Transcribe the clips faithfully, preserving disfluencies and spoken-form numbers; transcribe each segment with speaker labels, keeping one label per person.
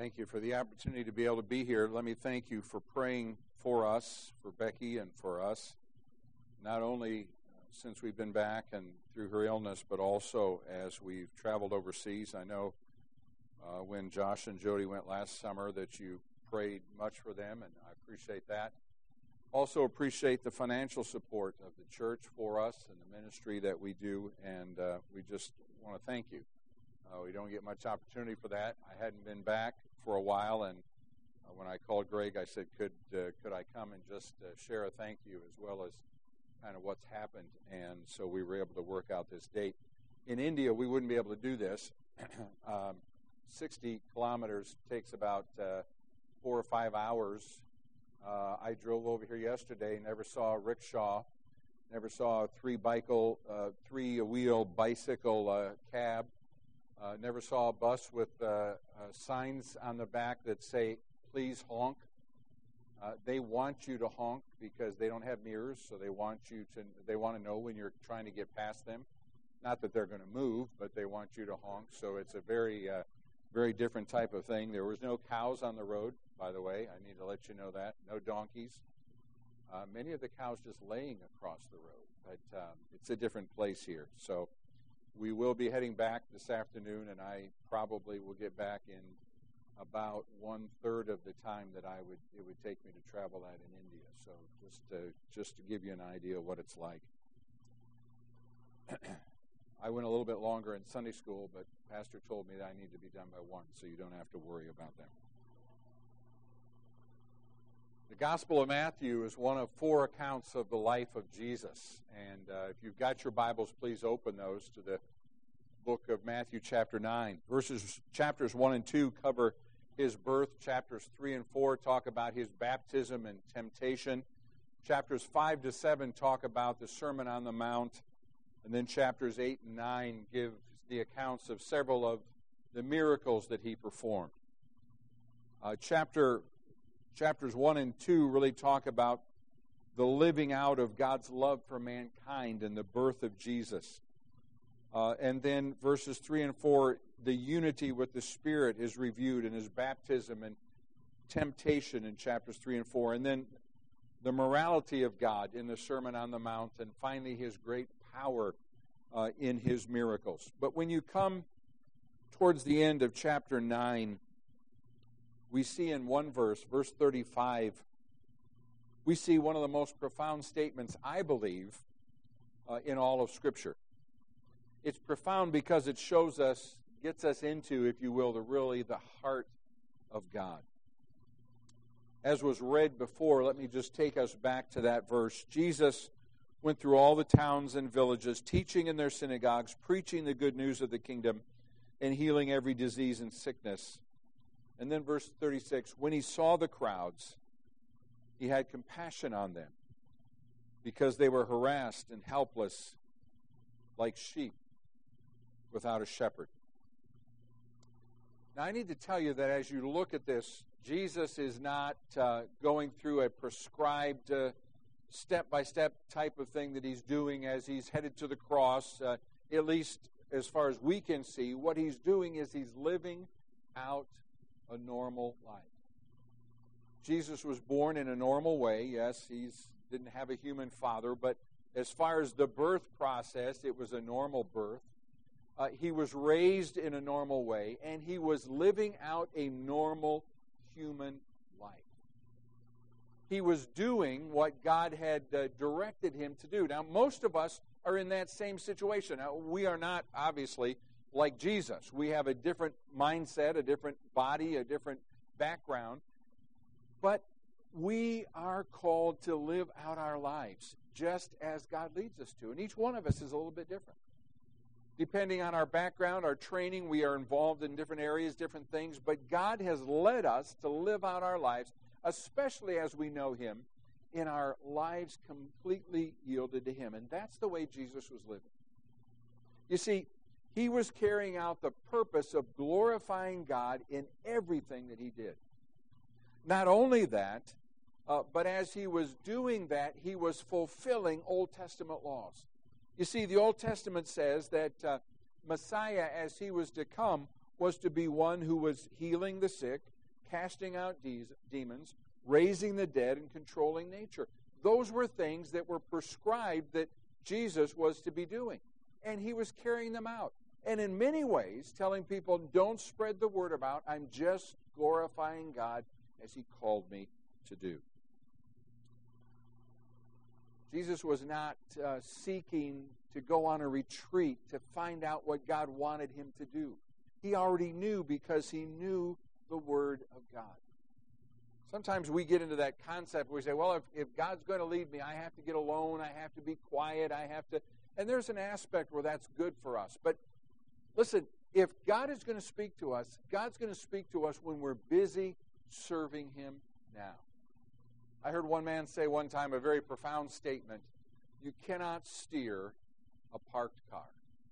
Speaker 1: Thank you for the opportunity to be able to be here. Let me thank you for praying for us, for Becky and for us, not only since we've been back and through her illness, but also as we've traveled overseas. I know uh, when Josh and Jody went last summer that you prayed much for them, and I appreciate that. Also appreciate the financial support of the church for us and the ministry that we do, and uh, we just want to thank you. Uh, we don't get much opportunity for that. I hadn't been back for a while, and uh, when I called Greg, I said, could uh, could I come and just uh, share a thank you as well as kind of what's happened, and so we were able to work out this date. In India, we wouldn't be able to do this. um, sixty kilometers takes about uh, four or five hours. Uh, I drove over here yesterday, never saw a rickshaw, never saw a three-bicycle, uh, three-wheel bicycle uh, cab. Uh, never saw a bus with uh, uh, signs on the back that say, please honk. Uh, they want you to honk because they don't have mirrors, so they want you to, they want to know when you're trying to get past them. Not that they're going to move, but they want you to honk. So it's a very, uh, very different type of thing. There was no cows on the road, by the way. I need to let you know that. No donkeys. Uh, many of the cows just laying across the road, but um, it's a different place here. So we will be heading back this afternoon, and I probably will get back in about one-third of the time that I would it would take me to travel that in India. So just to, just to give you an idea of what it's like. I went a little bit longer in Sunday school, but Pastor told me that I need to be done by one, so you don't have to worry about that. The Gospel of Matthew is one of four accounts of the life of Jesus. And uh, if you've got your Bibles, please open those to the book of Matthew chapter nine. Verses, chapters one and two cover his birth. Chapters three and four talk about his baptism and temptation. Chapters five to seven talk about the Sermon on the Mount. And then chapters eight and nine give the accounts of several of the miracles that he performed. Uh, chapter Chapters one and two really talk about the living out of God's love for mankind and the birth of Jesus. Uh, and then verses three and four, the unity with the Spirit is reviewed in his baptism and temptation in chapters three and four. And then the morality of God in the Sermon on the Mount, and finally his great power uh, in his miracles. But when you come towards the end of chapter nine, we see in one verse, verse thirty-five, we see one of the most profound statements, I believe, uh, in all of Scripture. It's profound because it shows us, gets us into, if you will, the really the heart of God. As was read before, let me just take us back to that verse. Jesus went through all the towns and villages, teaching in their synagogues, preaching the good news of the kingdom, and healing every disease and sickness. And then verse thirty-six, when he saw the crowds, he had compassion on them because they were harassed and helpless like sheep without a shepherd. Now, I need to tell you that as you look at this, Jesus is not uh, going through a prescribed uh, step-by-step type of thing that he's doing as he's headed to the cross. Uh, at least as far as we can see, what he's doing is he's living out a normal life. Jesus was born in a normal way. Yes, he didn't have a human father, but as far as the birth process, it was a normal birth. Uh, he was raised in a normal way, and he was living out a normal human life. He was doing what God had uh, directed him to do. Now, most of us are in that same situation. Now, we are not, obviously, like Jesus. We have a different mindset, a different body, a different background. But we are called to live out our lives just as God leads us to. And each one of us is a little bit different. Depending on our background, our training, we are involved in different areas, different things. But God has led us to live out our lives, especially as we know him, in our lives completely yielded to him. And that's the way Jesus was living. You see, he was carrying out the purpose of glorifying God in everything that he did. Not only that, uh, but as he was doing that, he was fulfilling Old Testament laws. You see, the Old Testament says that uh, Messiah, as he was to come, was to be one who was healing the sick, casting out de- demons, raising the dead, and controlling nature. Those were things that were prescribed that Jesus was to be doing. And he was carrying them out. And in many ways, telling people, don't spread the word about, I'm just glorifying God as he called me to do. Jesus was not uh, seeking to go on a retreat to find out what God wanted him to do. He already knew because he knew the Word of God. Sometimes we get into that concept where we say, well, if, if God's going to lead me, I have to get alone, I have to be quiet, I have to... And there's an aspect where that's good for us. But listen, if God is going to speak to us, God's going to speak to us when we're busy serving him now. I heard one man say one time a very profound statement: you cannot steer a parked car.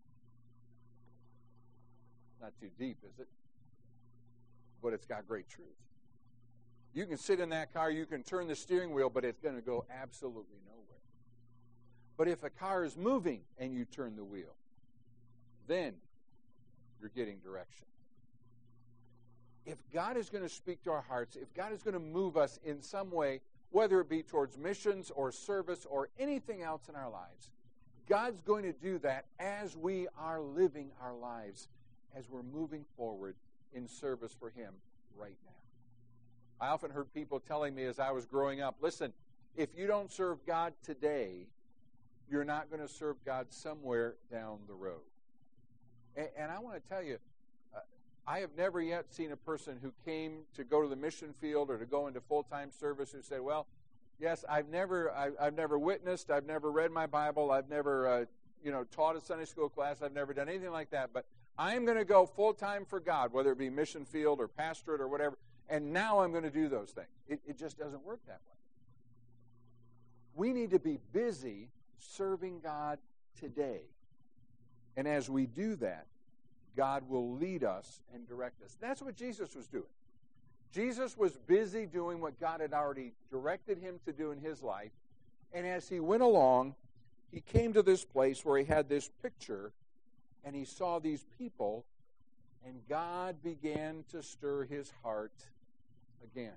Speaker 1: Not too deep, is it? But it's got great truth. You can sit in that car, you can turn the steering wheel, but it's going to go absolutely nowhere. But if a car is moving and you turn the wheel, then you're getting direction. If God is going to speak to our hearts, if God is going to move us in some way, whether it be towards missions or service or anything else in our lives, God's going to do that as we are living our lives, as we're moving forward in service for him right now. I often heard people telling me as I was growing up, listen, if you don't serve God today, you're not going to serve God somewhere down the road. And, and I want to tell you, uh, I have never yet seen a person who came to go to the mission field or to go into full-time service who said, well, yes, I've never I, I've never witnessed, I've never read my Bible, I've never uh, you know taught a Sunday school class, I've never done anything like that, but I am going to go full-time for God, whether it be mission field or pastorate or whatever, and now I'm going to do those things. It, it just doesn't work that way. We need to be busy serving God today. And as we do that, God will lead us and direct us. That's what Jesus was doing. Jesus was busy doing what God had already directed him to do in his life. And as he went along, he came to this place where he had this picture, and he saw these people, and God began to stir his heart again.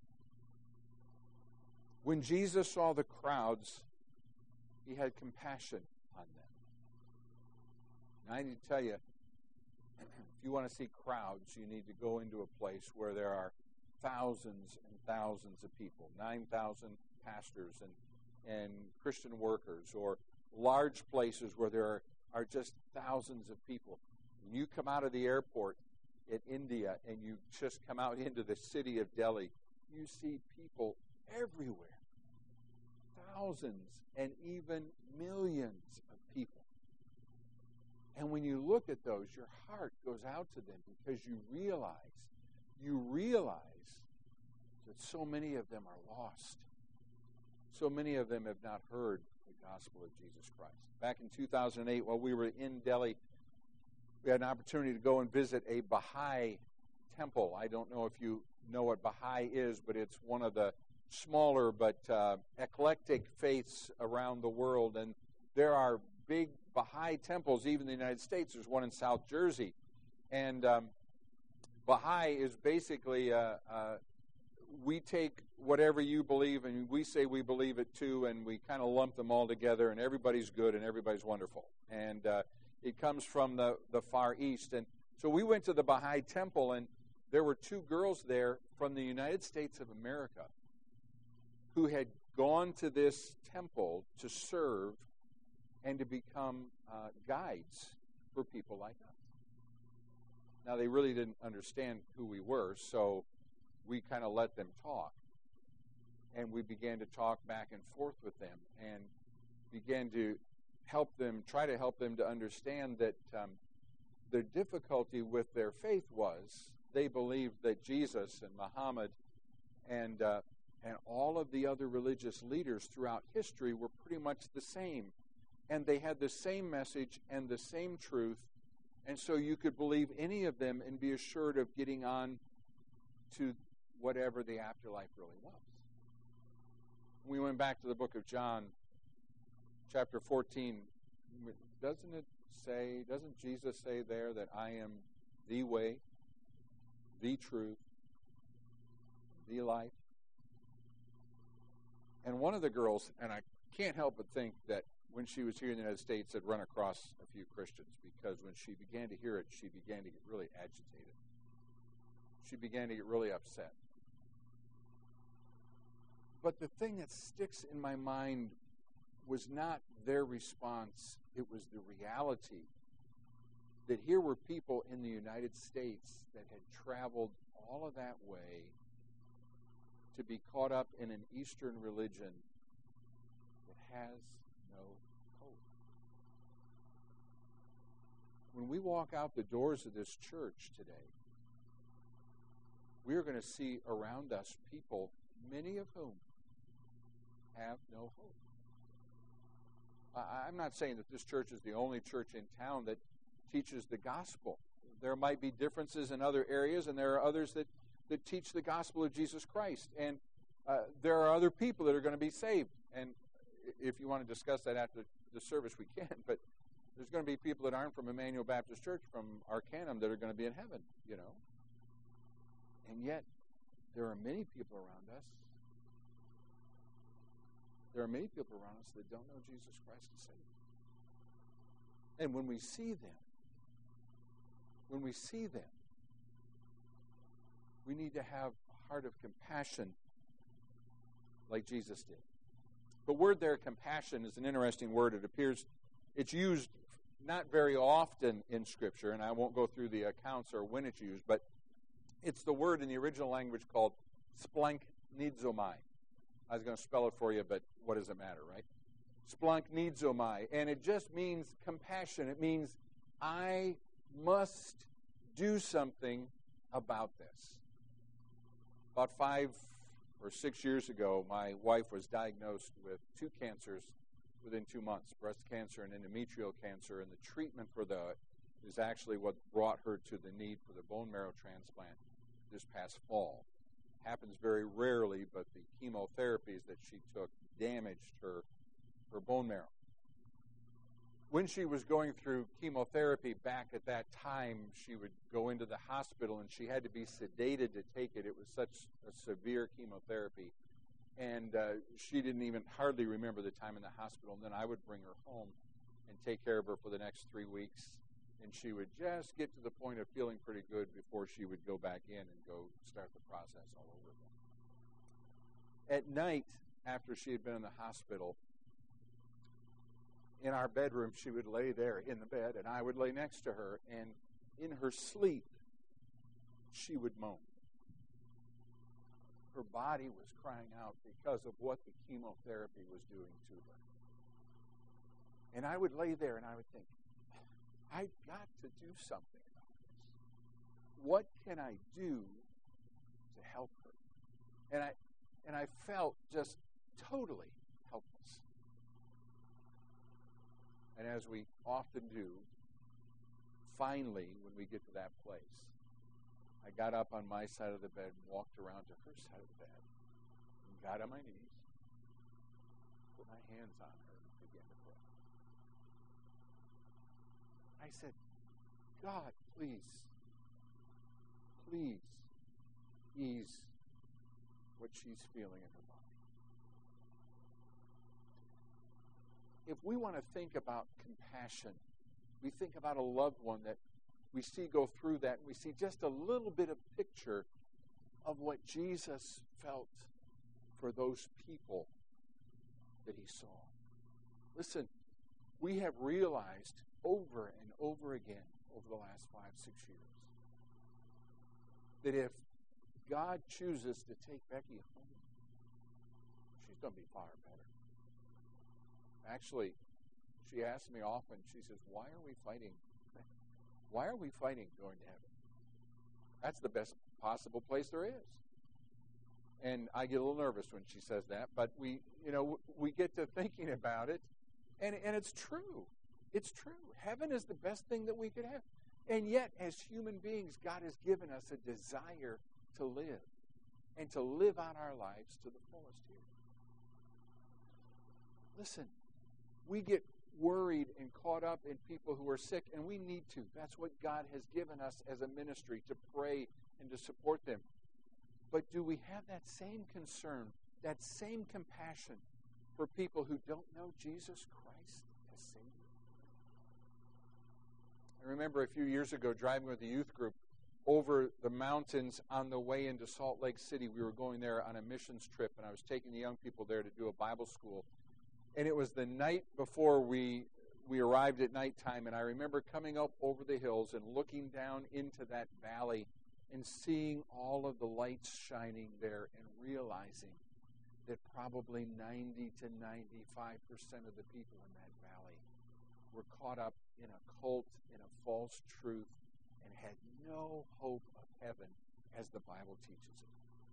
Speaker 1: When Jesus saw the crowds, he had compassion on them. And I need to tell you, if you want to see crowds, you need to go into a place where there are thousands and thousands of people, nine thousand pastors and, and Christian workers, or large places where there are, are just thousands of people. When you come out of the airport in India and you just come out into the city of Delhi, you see people everywhere. Thousands and even millions of people. And when you look at those, your heart goes out to them because you realize, you realize that so many of them are lost. So many of them have not heard the gospel of Jesus Christ. Back in two thousand eight, while we were in Delhi, we had an opportunity to go and visit a Baha'i temple. I don't know if you know what Baha'i is, but it's one of the smaller but uh, eclectic faiths around the world. And there are big Baha'i temples, even in the United States. There's one in South Jersey. And um, Baha'i is basically, uh, uh, we take whatever you believe and we say we believe it too, and we kind of lump them all together, and everybody's good and everybody's wonderful. And uh, it comes from the, the Far East. And so we went to the Baha'i temple, and there were two girls there from the United States of America who had gone to this temple to serve and to become uh, guides for people like us. Now, they really didn't understand who we were, so we kind of let them talk. And we began to talk back and forth with them and began to help them, try to help them to understand that um, their difficulty with their faith was they believed that Jesus and Muhammad and uh, and all of the other religious leaders throughout history were pretty much the same. And they had the same message and the same truth. And so you could believe any of them and be assured of getting on to whatever the afterlife really was. We went back to the book of John, chapter fourteen. Doesn't it say, doesn't Jesus say there that I am the way, the truth, the life. And one of the girls, and I can't help but think that when she was here in the United States, had run across a few Christians, because when she began to hear it, she began to get really agitated. She began to get really upset. But the thing that sticks in my mind was not their response. It was the reality that here were people in the United States that had traveled all of that way to be caught up in an Eastern religion that has no hope. When we walk out the doors of this church today, we are going to see around us people, many of whom have no hope. I'm not saying that this church is the only church in town that teaches the gospel. There might be differences in other areas, and there are others that, that teach the gospel of Jesus Christ. And uh, there are other people that are going to be saved. And if you want to discuss that after the service, we can. But there's going to be people that aren't from Emmanuel Baptist Church, from Arcanum, that are going to be in heaven, you know. And yet, there are many people around us There are many people around us that don't know Jesus Christ as Savior. And when we see them, when we see them, we need to have a heart of compassion like Jesus did. The word there, compassion, is an interesting word. It appears, it's used not very often in Scripture, and I won't go through the accounts or when it's used, but it's the word in the original language called splanchnizomai. I was going to spell it for you, but what does it matter, right? Splanchnizomai. And it just means compassion. It means I must do something about this. About five or six years ago, my wife was diagnosed with two cancers within two months, breast cancer and endometrial cancer, and the treatment for that is actually what brought her to the need for the bone marrow transplant this past fall. Happens very rarely, but the chemotherapies that she took damaged her, her bone marrow. When she was going through chemotherapy back at that time, she would go into the hospital and she had to be sedated to take it. It was such a severe chemotherapy. And uh, she didn't even hardly remember the time in the hospital. And then I would bring her home and take care of her for the next three weeks. And she would just get to the point of feeling pretty good before she would go back in and go start the process all over again. At night, after she had been in the hospital, in our bedroom, she would lay there in the bed, and I would lay next to her, and in her sleep, she would moan. Her body was crying out because of what the chemotherapy was doing to her. And I would lay there, and I would think, I've got to do something about this. What can I do to help her? And I and I felt just totally helpless. And as we often do, finally, when we get to that place, I got up on my side of the bed and walked around to her side of the bed and got on my knees, put my hands on her, and began to pray. I said, God, please, please ease what she's feeling in her body. If we want to think about compassion, we think about a loved one that we see go through that, and we see just a little bit of picture of what Jesus felt for those people that he saw. Listen, we have realized over and over again over the last five, six years that if God chooses to take Becky home, she's going to be far better. Actually, she asks me often, she says, why are we fighting? Why are we fighting going to heaven? That's the best possible place there is. And I get a little nervous when she says that, but we, you know, we get to thinking about it, and, and it's true. It's true. Heaven is the best thing that we could have. And yet, as human beings, God has given us a desire to live and to live out our lives to the fullest here. Listen, we get worried and caught up in people who are sick, and we need to. That's what God has given us as a ministry, to pray and to support them. But do we have that same concern, that same compassion for people who don't know Jesus Christ as Savior? I remember a few years ago driving with the youth group over the mountains on the way into Salt Lake City. We were going there on a missions trip, and I was taking the young people there to do a Bible school. And it was the night before we we arrived at nighttime, and I remember coming up over the hills and looking down into that valley and seeing all of the lights shining there and realizing that probably ninety to ninety-five percent of the people in that valley were caught up in a cult, in a false truth, and had no hope of heaven as the Bible teaches it.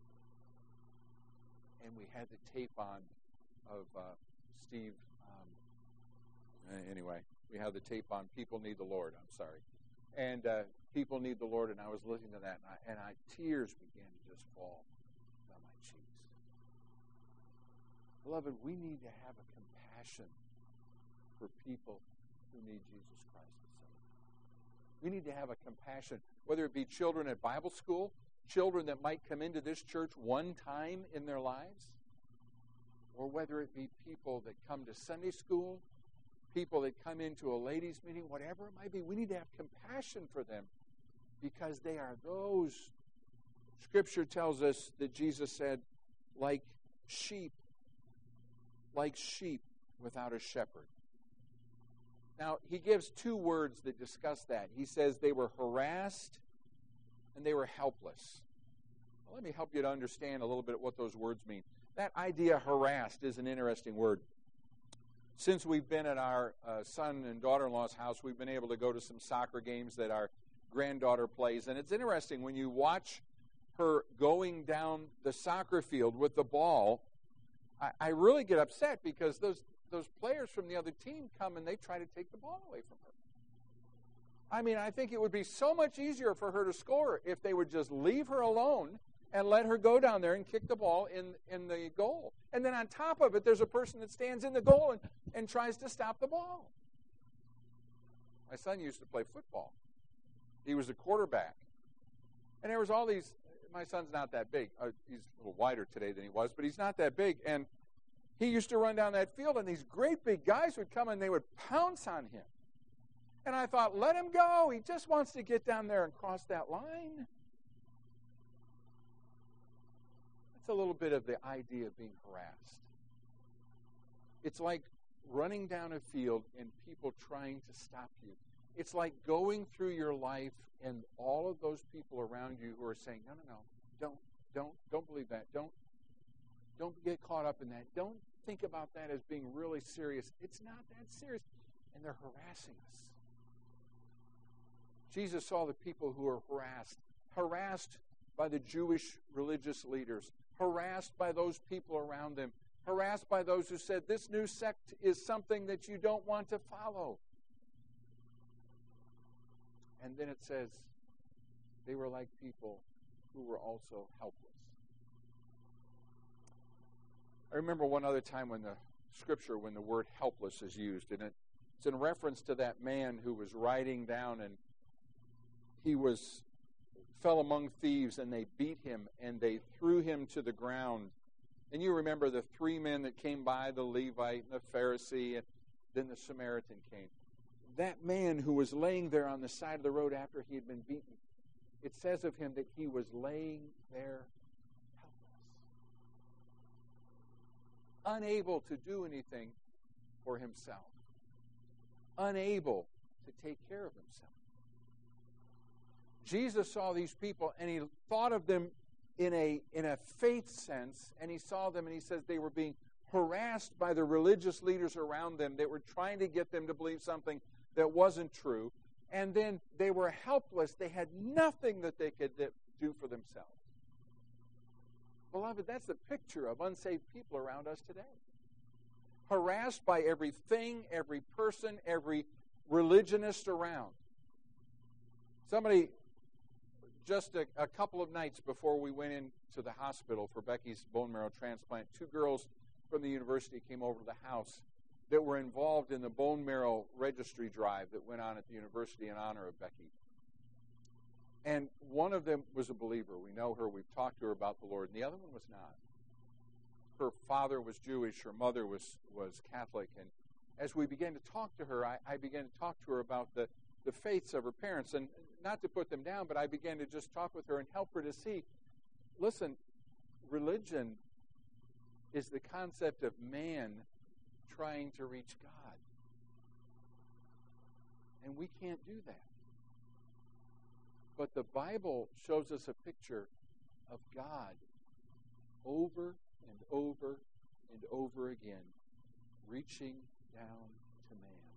Speaker 1: And we had the tape on of uh, Steve. Um, anyway, we have the tape on People Need the Lord. I'm sorry. And uh, People Need the Lord, and I was listening to that, and, I, and I, tears began to just fall down my cheeks. Beloved, we need to have a compassion for people who need Jesus Christ as Savior. We need to have a compassion, whether it be children at Bible school, children that might come into this church one time in their lives, or whether it be people that come to Sunday school, people that come into a ladies' meeting, whatever it might be. We need to have compassion for them because they are those. Scripture tells us that Jesus said, like sheep, like sheep without a shepherd. Now, he gives two words that discuss that. He says they were harassed and they were helpless. Well, let me help you to understand a little bit what those words mean. That idea, harassed, is an interesting word. Since we've been at our uh, son and daughter-in-law's house, we've been able to go to some soccer games that our granddaughter plays. And it's interesting when you watch her going down the soccer field with the ball, I, I really get upset because those, those players from the other team come and they try to take the ball away from her. I mean, I think it would be so much easier for her to score if they would just leave her alone and let her go down there and kick the ball in, in the goal. And then on top of it, there's a person that stands in the goal and, and tries to stop the ball. My son used to play football. He was a quarterback. And there was all these, my son's not that big. Uh, he's a little wider today than he was, but he's not that big. And he used to run down that field, and these great big guys would come and they would pounce on him. And I thought, let him go. He just wants to get down there and cross that line. That's a little bit of the idea of being harassed. It's like running down a field and people trying to stop you. It's like going through your life and all of those people around you who are saying, no, no, no, don't, don't, don't believe that. Don't, don't get caught up in that. Don't think about that as being really serious. It's not that serious. And they're harassing us. Jesus saw the people who were harassed, harassed by the Jewish religious leaders, harassed by those people around them, harassed by those who said, this new sect is something that you don't want to follow. And then it says, they were like people who were also helpless. I remember one other time when the scripture, when the word helpless is used, and it, it's in reference to that man who was riding down and he was fell among thieves, and they beat him, and they threw him to the ground. And you remember the three men that came by, the Levite and the Pharisee, and then the Samaritan came. That man who was laying there on the side of the road after he had been beaten, it says of him that he was laying there helpless, unable to do anything for himself, unable to take care of himself. Jesus saw these people, and he thought of them in a in a faith sense, and he saw them, and he says they were being harassed by the religious leaders around them that were trying to get them to believe something that wasn't true, and then they were helpless. They had nothing that they could do for themselves. Beloved, that's the picture of unsaved people around us today. Harassed by everything, every person, every religionist around. Somebody, just a, a couple of nights before we went into the hospital for Becky's bone marrow transplant, two girls from the university came over to the house that were involved in the bone marrow registry drive that went on at the university in honor of Becky. And one of them was a believer. We know her. We've talked to her about the Lord. And the other one was not. Her father was Jewish. Her mother was, was Catholic. And as we began to talk to her, I, I began to talk to her about the, the faiths of her parents. And not to put them down, but I began to just talk with her and help her to see, listen, religion is the concept of man trying to reach God. And we can't do that. But the Bible shows us a picture of God over and over and over again, reaching down to man.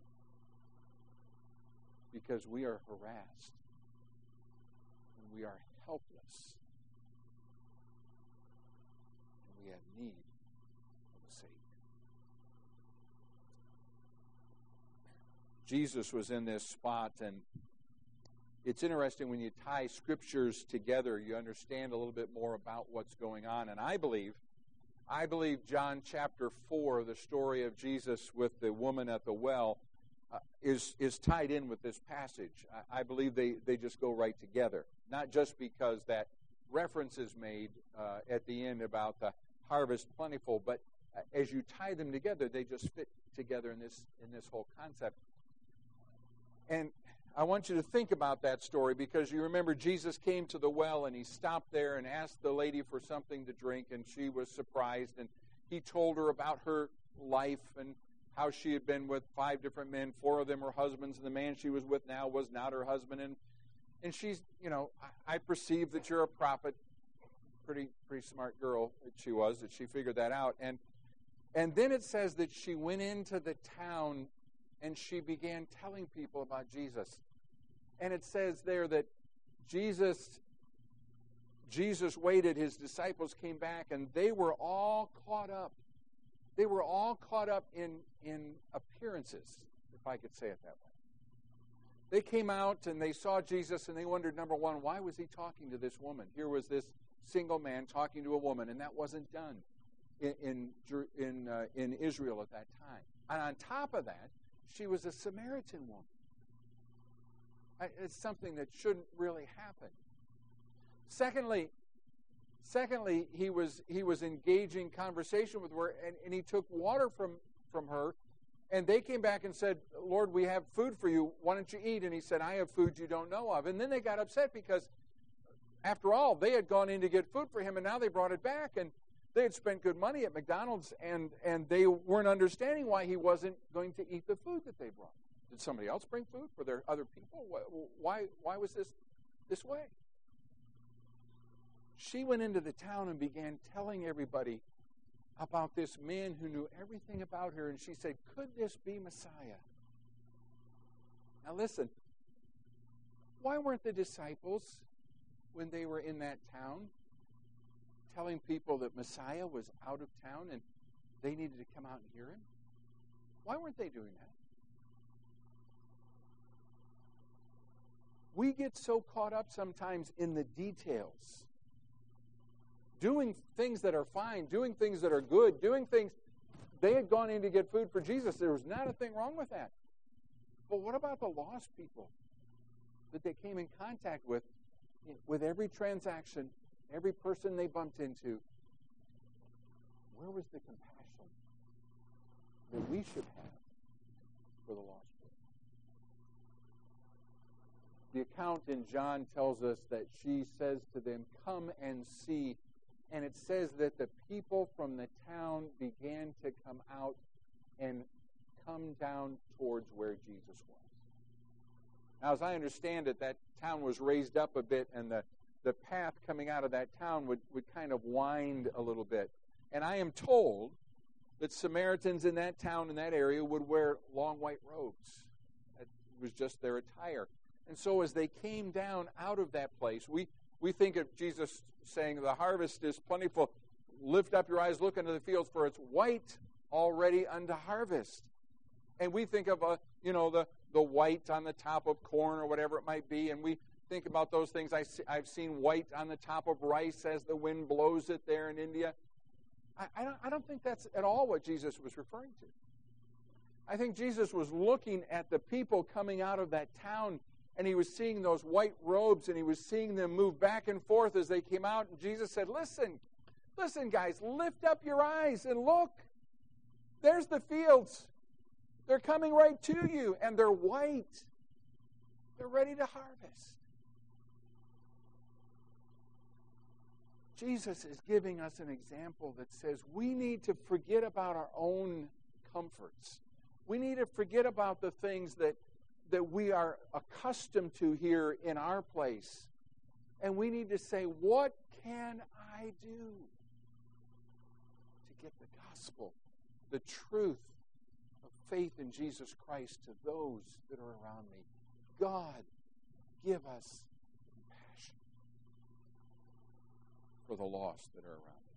Speaker 1: Because we are harassed and we are helpless and we have need of a Savior. Jesus was in this spot, and it's interesting when you tie scriptures together, you understand a little bit more about what's going on. And I believe, I believe John chapter four, the story of Jesus with the woman at the well, uh, is is tied in with this passage. I, I believe they, they just go right together. Not just because that reference is made uh, at the end about the harvest plentiful, but uh, as you tie them together, they just fit together in this in this whole concept. And I want you to think about that story, because you remember Jesus came to the well and he stopped there and asked the lady for something to drink, and she was surprised, and he told her about her life and how she had been with five different men, four of them were husbands, and the man she was with now was not her husband. And and she's, you know, I, I perceive that you're a prophet. Pretty pretty smart girl that she was, that she figured that out. And and then it says that she went into the town and she began telling people about Jesus. And it says there that Jesus, Jesus waited, his disciples came back, and they were all caught up. They were all caught up in, in appearances, if I could say it that way. They came out and they saw Jesus, and they wondered, number one, why was he talking to this woman? Here was this single man talking to a woman, and that wasn't done in in, in, uh, in Israel at that time. And on top of that, she was a Samaritan woman. It's something that shouldn't really happen. Secondly, secondly, he was he was engaging conversation with her, and, and he took water from, from her, and they came back and said, Lord, we have food for you. Why don't you eat? And he said, I have food you don't know of. And then they got upset because, after all, they had gone in to get food for him, and now they brought it back, and they had spent good money at McDonald's, and, and they weren't understanding why he wasn't going to eat the food that they brought. Did somebody else bring food for their other people? Why, why was this this way? She went into the town and began telling everybody about this man who knew everything about her, and she said, could this be Messiah? Now listen, why weren't the disciples, when they were in that town, telling people that Messiah was out of town and they needed to come out and hear him? Why weren't they doing that? We get so caught up sometimes in the details. Doing things that are fine, doing things that are good, doing things. They had gone in to get food for Jesus. There was not a thing wrong with that. But what about the lost people that they came in contact with, with every transaction, every person they bumped into? Where was the compassion that we should have for the lost? The account in John tells us that she says to them, come and see. And it says that the people from the town began to come out and come down towards where Jesus was. Now, as I understand it, that town was raised up a bit, and the, the path coming out of that town would, would kind of wind a little bit. And I am told that Samaritans in that town, in that area, would wear long white robes. It was just their attire. And so as they came down out of that place, we, we think of Jesus saying, the harvest is plentiful. Lift up your eyes, look into the fields, for it's white already unto harvest. And we think of, a, you know, the, the white on the top of corn or whatever it might be, and we think about those things. I see, I've seen white on the top of rice as the wind blows it there in India. I, I, don't, I don't think that's at all what Jesus was referring to. I think Jesus was looking at the people coming out of that town, and he was seeing those white robes, and he was seeing them move back and forth as they came out. And Jesus said, listen, listen, guys, lift up your eyes and look. There's the fields. They're coming right to you, and they're white. They're ready to harvest. Jesus is giving us an example that says we need to forget about our own comforts. We need to forget about the things that, that we are accustomed to here in our place. And we need to say, what can I do to get the gospel, the truth of faith in Jesus Christ to those that are around me? God, give us compassion for the lost that are around us.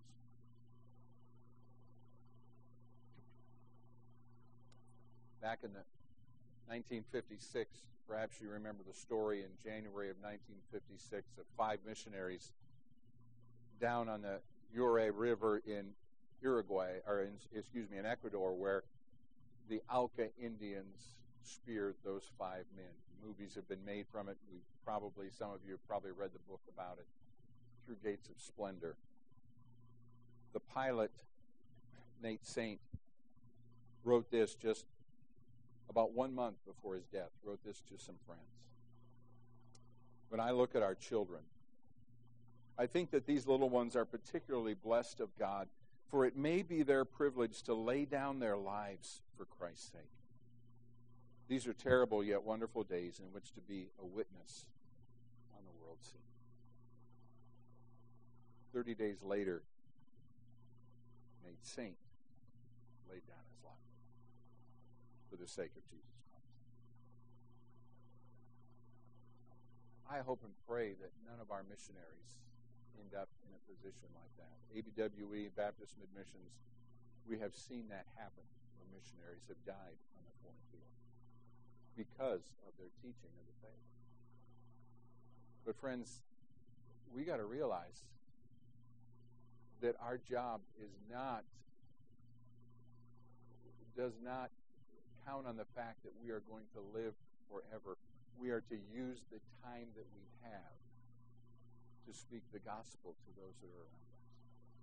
Speaker 1: Back in the nineteen fifty-six, perhaps you remember the story in January of nineteen fifty-six of five missionaries down on the Ure River in Uruguay, or in, excuse me, in Ecuador, where the Auca Indians speared those five men. Movies have been made from it. We probably, some of you have probably read the book about it, Through Gates of Splendor. The pilot, Nate Saint, wrote this just about one month before his death, wrote this to some friends. When I look at our children, I think that these little ones are particularly blessed of God, for it may be their privilege to lay down their lives for Christ's sake. These are terrible yet wonderful days in which to be a witness on the world scene. Thirty days later, Nate Saint laid down his life for the sake of Jesus Christ. I hope and pray that none of our missionaries end up in a position like that. A B W E, Baptist Mid-Missions, we have seen that happen where missionaries have died on the foreign field because of their teaching of the faith. But friends, we got to realize that our job is not, does not count on the fact that we are going to live forever. We are to use the time that we have to speak the gospel to those that are around us.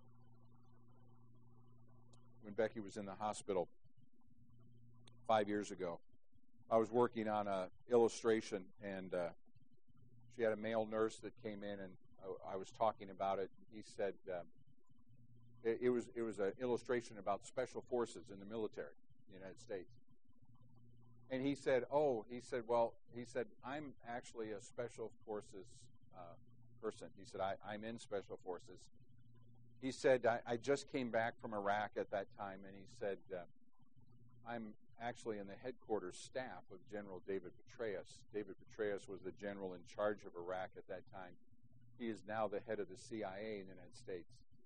Speaker 1: When Becky was in the hospital five years ago, I was working on an illustration, and uh, she had a male nurse that came in, and I, I was talking about it. He said uh, it, it was it was an illustration about special forces in the military in the United States. And he said, "Oh, he said, well, he said, I'm actually a special forces uh, person." He said, I, I'm in special forces. He said, I, I just came back from Iraq at that time, and he said, uh, I'm actually in the headquarters staff of General David Petraeus. David Petraeus was the general in charge of Iraq at that time. He is now the head of the C I A in the United States.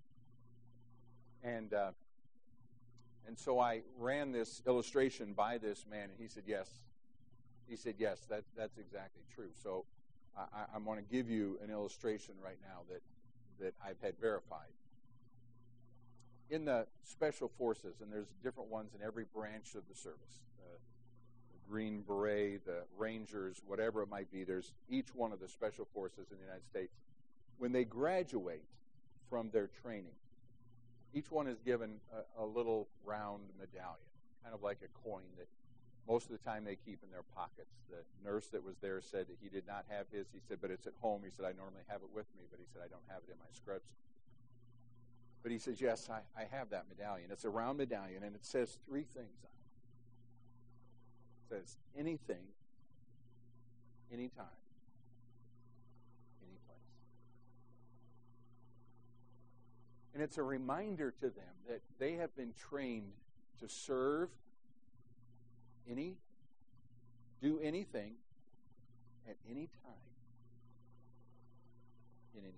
Speaker 1: And uh, and so I ran this illustration by this man, and he said, yes. He said, yes, that, that's exactly true. So I, I want to give you an illustration right now that, that I've had verified. In the Special Forces, and there's different ones in every branch of the service, uh, the Green Beret, the Rangers, whatever it might be, there's each one of the Special Forces in the United States. When they graduate from their training, each one is given a, a little round medallion, kind of like a coin that most of the time they keep in their pockets. The nurse that was there said that he did not have his. He said, but it's at home. He said, I normally have it with me, but he said, I don't have it in my scripts. But he says, yes, I, I have that medallion. It's a round medallion, and it says three things on it. It says, anything, anytime, any place. And it's a reminder to them that they have been trained to serve any, do anything, at any time, in any place.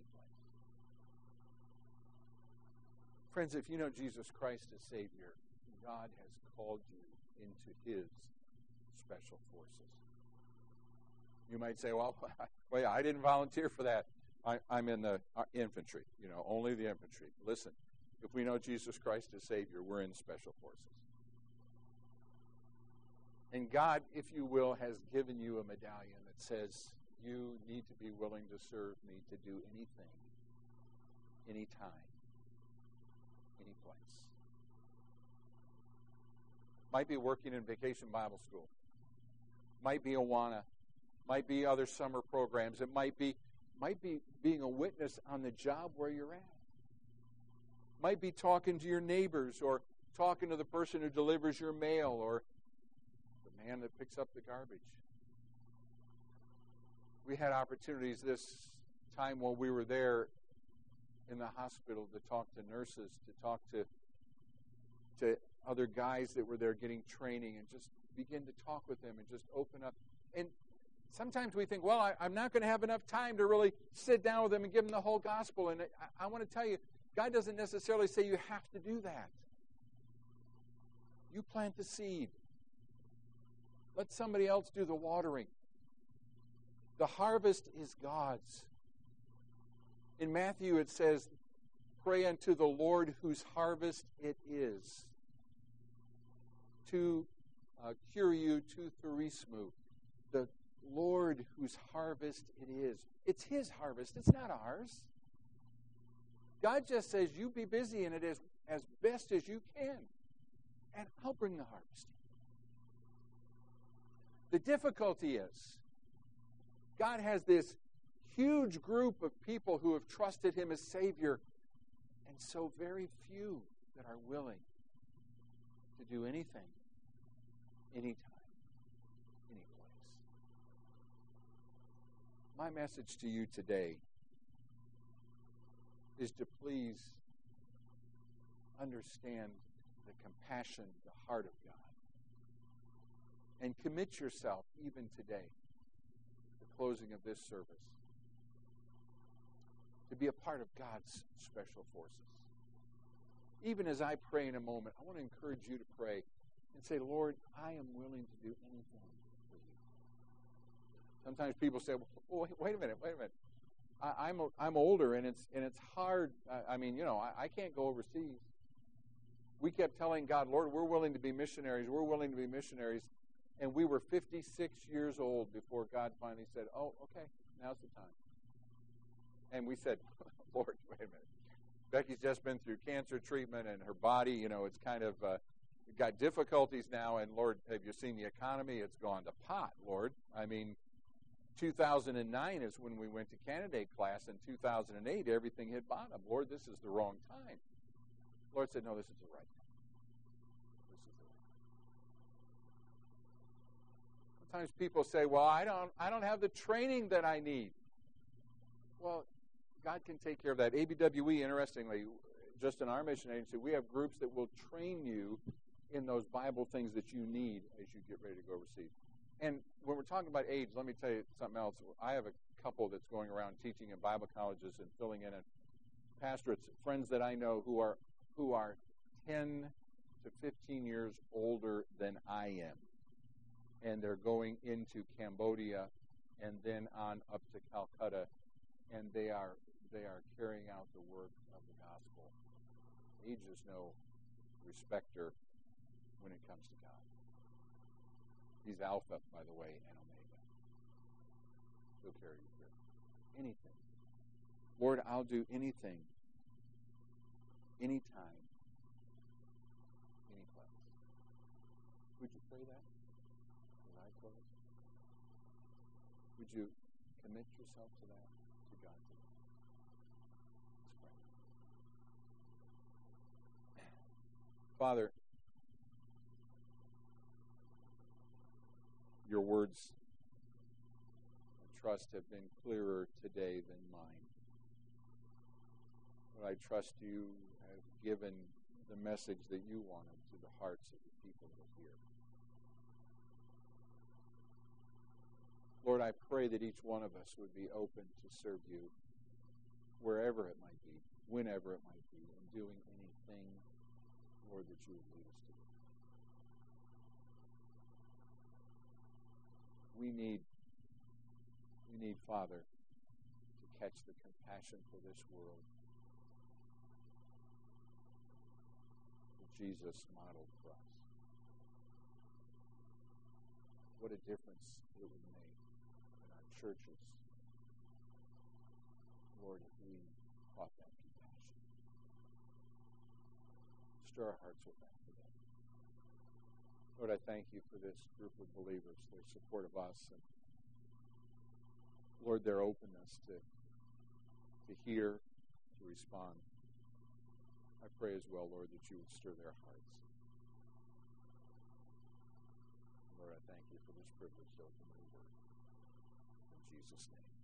Speaker 1: Friends, if you know Jesus Christ as Savior, God has called you into His special forces. You might say, well, well I didn't volunteer for that. I, I'm in the uh, infantry, you know, only the infantry. Listen, if we know Jesus Christ as Savior, we're in special forces. And God, if you will, has given you a medallion that says you need to be willing to serve me to do anything, anytime, any place. Might be working in Vacation Bible School. Might be Awana. Might be other summer programs. It might be, might be being a witness on the job where you're at. Might be talking to your neighbors or talking to the person who delivers your mail or the man that picks up the garbage. We had opportunities this time while we were there in the hospital to talk to nurses, to talk to, to other guys that were there getting training and just begin to talk with them and just open up. And sometimes we think, well, I, I'm not going to have enough time to really sit down with them and give them the whole gospel. And I, I want to tell you, God doesn't necessarily say you have to do that. You plant the seed. Let somebody else do the watering. The harvest is God's. In Matthew it says, pray unto the Lord whose harvest it is. To uh, cure you, to thurismu. The Lord whose harvest it is. It's His harvest. It's not ours. God just says, you be busy in it as, as best as you can. And I'll bring the harvest. The difficulty is, God has this huge group of people who have trusted Him as Savior, and so very few that are willing to do anything, anytime, any place. My message to you today is to please understand the compassion, the heart of God, and commit yourself even today, the closing of this service, to be a part of God's special forces. Even as I pray in a moment, I want to encourage you to pray and say, Lord, I am willing to do anything for you. Sometimes people say, well, wait, wait a minute, wait a minute. I, I'm I'm older, and it's and it's hard. I, I mean, you know, I, I can't go overseas. We kept telling God, Lord, we're willing to be missionaries. We're willing to be missionaries. And we were fifty-six years old before God finally said, oh, okay, now's the time. And we said, Lord, wait a minute. Becky's just been through cancer treatment, and her body, you know, it's kind of uh, got difficulties now. And, Lord, have you seen the economy? It's gone to pot, Lord. I mean, two thousand nine is when we went to candidate class. In two thousand eight, everything hit bottom. Lord, this is the wrong time. Lord said, no, this is the right time. This is the right time. Sometimes people say, well, I don't, I don't have the training that I need. Well, God can take care of that. A B W E, interestingly, just in our mission agency, we have groups that will train you in those Bible things that you need as you get ready to go overseas. And when we're talking about age, let me tell you something else. I have a couple that's going around teaching in Bible colleges and filling in at pastorates, friends that I know who are who are ten to fifteen years older than I am. And they're going into Cambodia and then on up to Calcutta, and they are they are carrying out the work of the gospel. Age is no respecter when it comes to God. He's Alpha, by the way, and Omega. He'll carry you through. Anything. Lord, I'll do anything, anytime, any place. Would you pray that as I close? Would you commit yourself to that, to God today? Let's pray. Father, your words, I trust, have been clearer today than mine. But I trust you have given the message that you wanted to the hearts of the people that hear. Lord, I pray that each one of us would be open to serve you wherever it might be, whenever it might be, and doing anything, Lord, that you would lead us to. We need, we need, Father, to catch the compassion for this world that Jesus modeled for us. what a difference it would make in our churches. Lord, if we caught that compassion. Stir our hearts with that today. Lord, I thank you for this group of believers, their support of us, and Lord, their openness to, to hear, to respond. I pray as well, Lord, that you would stir their hearts. Lord, I thank you for this privilege to open your word. In Jesus' name.